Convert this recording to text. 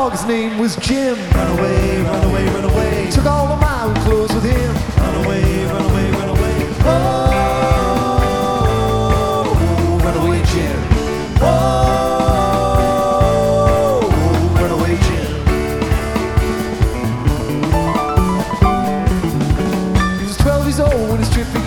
dog's name was Jim. Run away, run away, run away. Took all of my old clothes with him. Run away, run away, run away. Oh, run away, Jim. Oh, run away, Jim. He was 12 years old when his trip began.